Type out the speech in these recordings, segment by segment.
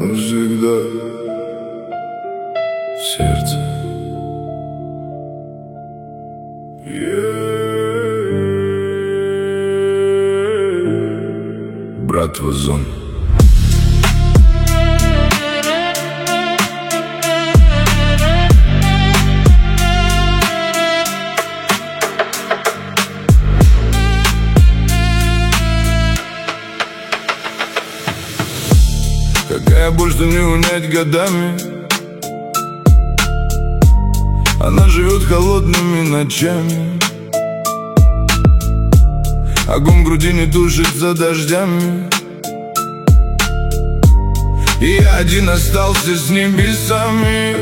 навсегда в сердце. Братва Зон. Какая боль, что не унять годами. Она живет холодными ночами. Огонь в груди не тушит за дождями. И я один остался с небесами.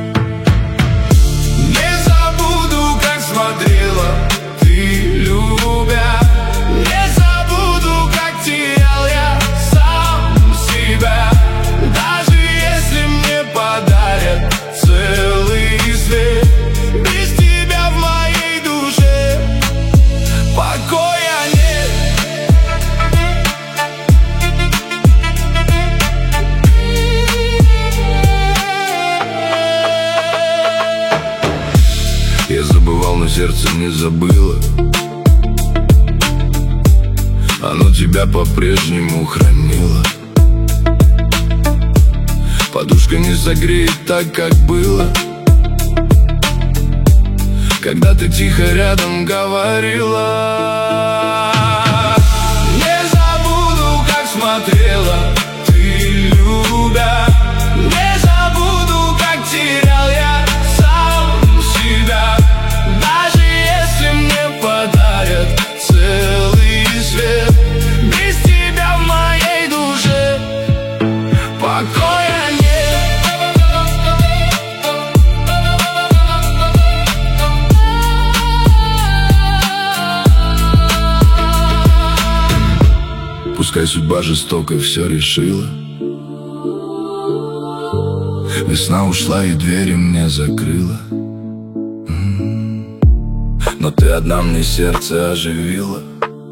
Не забуду, как смотрела ты, любя. Не забуду, как терял я сам себя. Даже если мне подарят целый свет, без тебя в моей душе покоя нет. Я забывал, но сердце не забыло. Оно тебя по-прежнему хранило. Подушка не согреет так, как было, когда ты тихо рядом говорила. Не забуду, как смотрела ты, любя. Не забуду, как терял я сам себя. Даже если мне подарят целый свет, без тебя в моей душе покоя нет. Пускай судьба жестоко все решила. Весна ушла и двери мне закрыла. Но ты одна мне сердце оживила.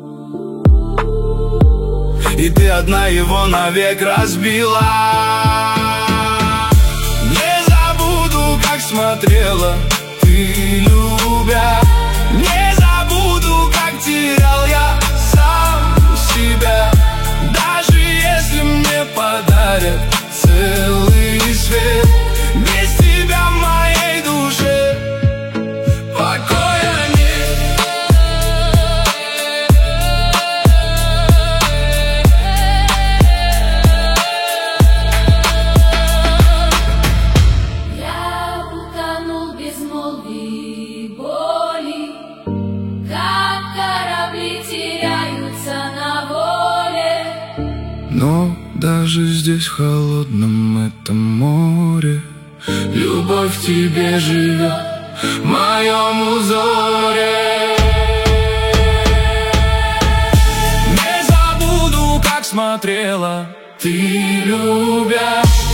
И ты одна его навек разбила. Не забуду, как смотрела ты, любя. Не забуду, как терял я сам себя. Даже если мне подарят целый свет, без тебя в моей душе покоя нет. Я утонул в безмолвии боли, как корабли теряются на воле. Но даже здесь, в холодном этом море, любовь в тебе живет, в моем узоре. Не забуду, как смотрела ты, любя.